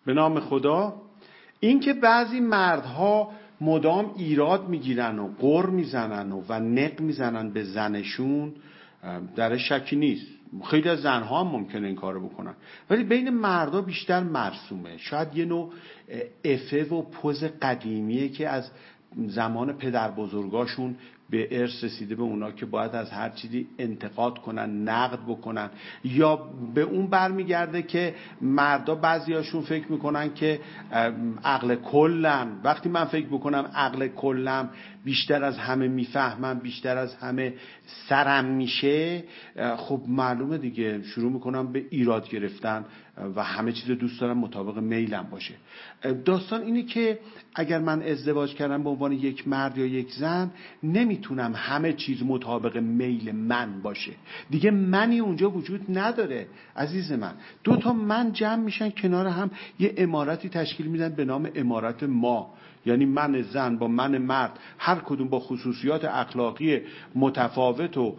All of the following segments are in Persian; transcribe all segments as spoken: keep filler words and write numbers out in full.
به نام خدا. این که بعضی مردها مدام ایراد میگیرن و غر میزنن و, و نق میزنن به زنشون، در شکی نیست. خیلی از زنها هم ممکنه این کارو بکنن، ولی بین مردا بیشتر مرسومه. شاید یه نوع افه و پوز قدیمیه که از زمان پدر بزرگاشون به ارث رسیده به اونا که باید از هر چیزی انتقاد کنن، نقد بکنن. یا به اون برمیگرده که مردا بعضیاشون فکر میکنن که عقل کلم. وقتی من فکر بکنم عقل کلم بیشتر از همه میفهمم، بیشتر از همه سرم میشه، خب معلومه دیگه شروع میکنم به ایراد گرفتن و همه چیز دوست دارم مطابق میلم باشه. داستان اینه که اگر من ازدواج کردم به عنوان یک مرد یا یک زن، نمیتونم همه چیز مطابق میل من باشه. دیگه منی اونجا وجود نداره عزیز من. دو تا من جمع میشن کنار هم، یه عمارتی تشکیل میدن به نام عمارت ما. یعنی من زن با من مرد، هر کدوم با خصوصیات اخلاقی متفاوت و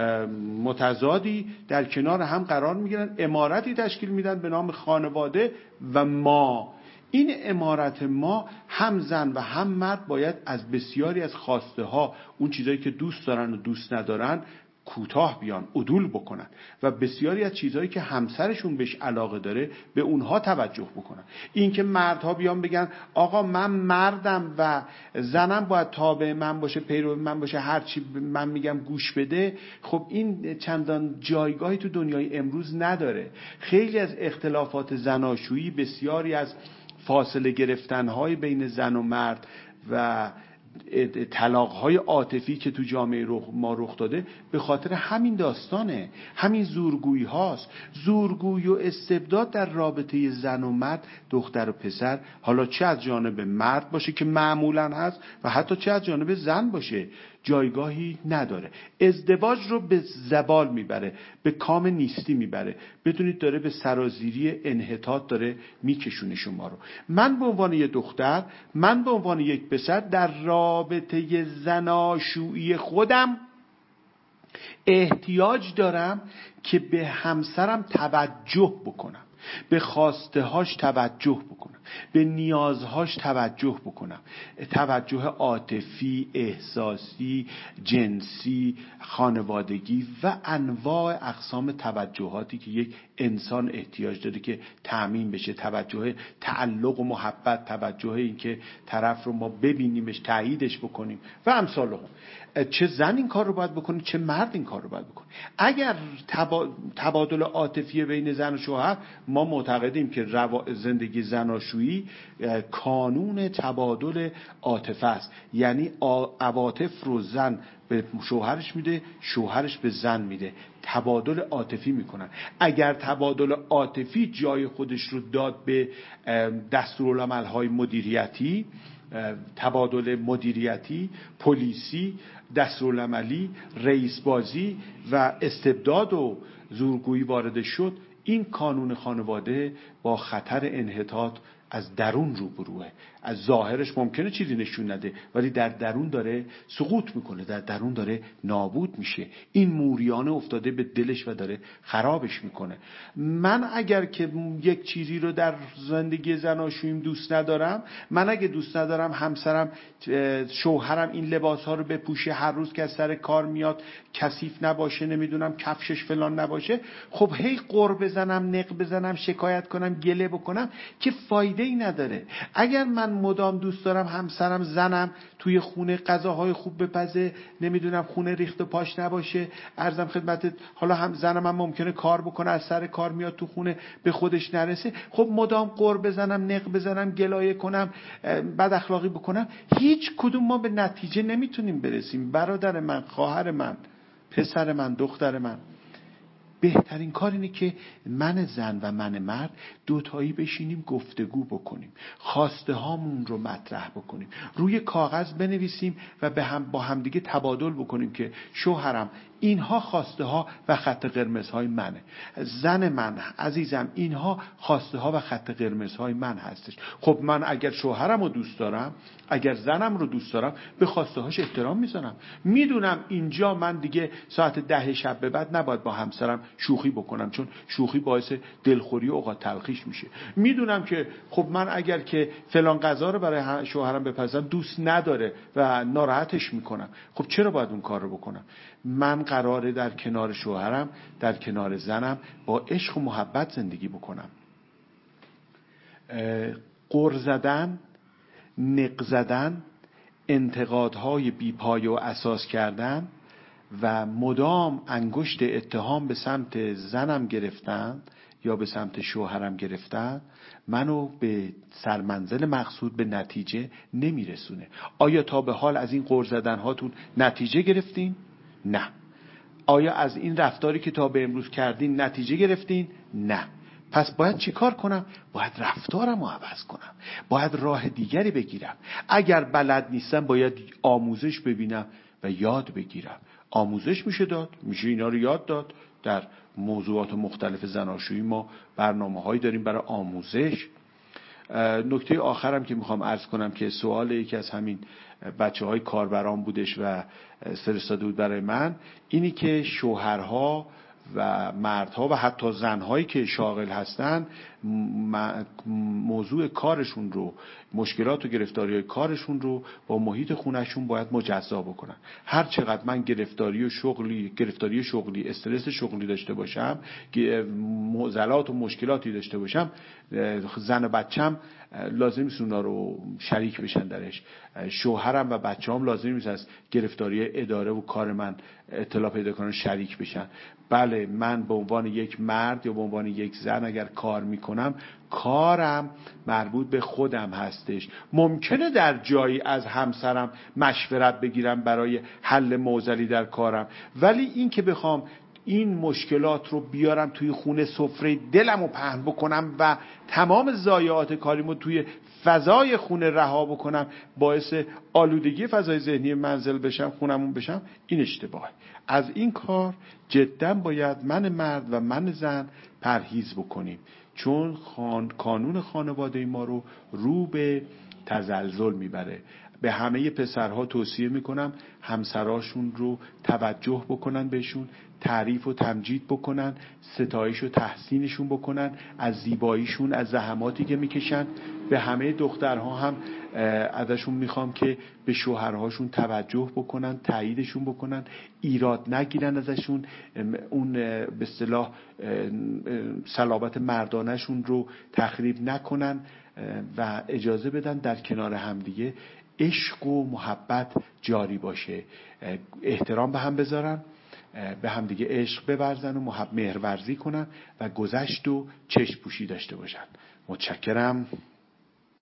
متضادی در کنار هم قرار میگیرن، عمارتی تشکیل میدن به نام خانواده و ما. این عمارت ما، هم زن و هم مرد باید از بسیاری از خواسته ها، اون چیزایی که دوست دارن و دوست ندارن، کوتاه بیان، عدول بکنن و بسیاری از چیزهایی که همسرشون بهش علاقه داره به اونها توجه بکنن. این که مردها بیان بگن آقا من مردم و زنم باید تابع من باشه، پیرو من باشه، هر چی من میگم گوش بده، خب این چندان جایگاهی تو دنیای امروز نداره. خیلی از اختلافات زناشویی، بسیاری از فاصله گرفتن‌های بین زن و مرد و طلاق‌های عاطفی که تو جامعه ما رخ داده به خاطر همین داستانه، همین زورگویی هاست. زورگویی و استبداد در رابطه زن و مرد، دختر و پسر، حالا چه از جانب مرد باشه که معمولاً هست و حتی چه از جانب زن باشه، جایگاهی نداره. ازدواج رو به زوال میبره، به کام نیستی میبره. بدونید داره به سرازیری انحطاط داره میکشونه شما رو. من به عنوان یک دختر، من به عنوان یک پسر، در رابطه زناشویی خودم احتیاج دارم که به همسرم توجه بکنم، به خواسته هاش توجه بکنم، به نیازهاش توجه بکنم. توجه عاطفی، احساسی، جنسی، خانوادگی و انواع اقسام توجهاتی که یک انسان احتیاج داره که تأمین بشه. توجه تعلق و محبت، توجه این که طرف رو ما ببینیمش، تاییدش بکنیم و امثال هم. چه زن این کار رو باید بکنه، چه مرد این کار رو باید بکنه. اگر تبادل عاطفی بین زن و شوهر، ما معتقدیم که زندگی زناشویی کانون تبادل عاطفه است. یعنی عواطف رو زن به شوهرش میده، شوهرش به زن میده، تبادل عاطفی میکنن. اگر تبادل عاطفی جای خودش رو داد به دستورالعمل‌های مدیریتی، تبادل مدیریتی، پلیسی، دستورالعملی، رئیس بازی و استبداد و زورگویی وارد شد، این کانون خانواده با خطر انحطاط از درون روبروه. از ظاهرش ممکنه چیزی نشون نده، ولی در درون داره سقوط میکنه، در درون داره نابود میشه. این موریانه افتاده به دلش و داره خرابش میکنه. من اگر که یک چیزی رو در زندگی زناشوییم دوست ندارم، من اگه دوست ندارم همسرم، شوهرم این لباس ها رو بپوشه، هر روز که از سر کار میاد کثیف نباشه، نمیدونم کفشش فلان نباشه، خب هی قر بزنم، نق بزنم، شکایت کنم، گله بکنم که فایده ای نداره. اگر من مدام دوست دارم همسرم، زنم توی خونه غذاهای خوب بپزه، نمیدونم خونه ریخت و پاش نباشه، عرضم خدمتت، حالا هم زنم هم ممکنه کار بکنه، از سر کار میاد تو خونه به خودش نرسه، خب مدام قر بزنم، نق بزنم، گلایه کنم، بد اخلاقی بکنم، هیچ کدوم ما به نتیجه نمیتونیم برسیم. برادر من، خواهر من، پسر من، دختر من، بهترین کار اینه که من زن و من مرد دوتایی بشینیم گفتگو بکنیم، خواسته هامون رو مطرح بکنیم، روی کاغذ بنویسیم و به هم با همدیگه تبادل بکنیم که شوهرم اینها خواسته ها و خط قرمز های منه. زن من عزیزم، اینها خواسته ها و خط قرمز های من هستش. خب من اگر شوهرم رو دوست دارم، اگر زنم رو دوست دارم، به خواسته هاش احترام میذارم. میدونم اینجا من دیگه ساعت ده شب به بعد نباید با همسرم شوخی بکنم، چون شوخی باعث دلخوری و اوقات تلخیش میشه. میدونم که خب من اگر که فلان غذا رو برای شوهرم بپزم دوست نداره و ناراحتش میکنم، خب چرا باید اون کار رو بکنم؟ من قراره در کنار شوهرم، در کنار زنم با عشق و محبت زندگی بکنم. غر زدن، نق زدن، انتقادهای بی‌پایه و اساس کردن و مدام انگشت اتهام به سمت زنم گرفتن یا به سمت شوهرم گرفتن منو به سرمنزل مقصود، به نتیجه نمیرسونه. آیا تا به حال از این غر زدن هاتون نتیجه گرفتین؟ نه. آیا از این رفتاری که تا به امروز کردین نتیجه گرفتین؟ نه. پس باید چی کار کنم؟ باید رفتارم رو عوض کنم، باید راه دیگری بگیرم. اگر بلد نیستم باید آموزش ببینم و یاد بگیرم. آموزش میشه داد، میشه اینا رو یاد داد. در موضوعات مختلف زناشویی ما برنامه‌هایی داریم برای آموزش. نکته آخرم که میخوام عرض کنم که سوال یکی از همین بچه های کاربران بودش و فرستاده بود برای من، اینی که شوهرها و مردها و حتی زنهایی که شاغل هستن موضوع کارشون رو، مشکلات و گرفتاری کارشون رو با محیط خونهشون باید مجزا بکنن. هر چقدر من گرفتاری و شغلی گرفتاری شغلی استرس شغلی داشته باشم، معضلات و مشکلاتی داشته باشم، زن و بچم لازم نیست اونا رو شریک بشن درش. شوهرم و بچه‌ام لازم نیست از گرفتاری اداره و کار من اطلاع پیدا کنن، شریک بشن. بله، من به عنوان یک مرد یا به عنوان یک زن اگر کار میکنم، کارم مربوط به خودم هستش. ممکنه در جایی از همسرم مشورت بگیرم برای حل معضلی در کارم، ولی این که بخوام این مشکلات رو بیارم توی خونه سفره دلم رو پهن بکنم و تمام ضایعات کاریمو توی فضای خونه رها بکنم، باعث آلودگی فضای ذهنی منزل بشم، خونمون بشم، این اشتباهه. از این کار جدا باید من مرد و من زن پرهیز بکنیم، چون خان... کانون خانواده ما رو رو به تزلزل میبره. به همه پسرها توصیه میکنم همسراشون رو توجه بکنن، بهشون تعریف و تمجید بکنن، ستایش و تحسینشون بکنن از زیباییشون، از زحماتی که میکشن. به همه دخترها هم ازشون میخوام که به شوهرهاشون توجه بکنن، تاییدشون بکنن، ایراد نگیرن ازشون، اون به اصطلاح صلابت مردانه‌شون رو تخریب نکنن و اجازه بدن در کنار همدیگه عشق و محبت جاری باشه. احترام به هم بذارن، به هم دیگه عشق بورزن و محب مهرورزی کنن و گذشت و چشم پوشی داشته باشن. متشکرم.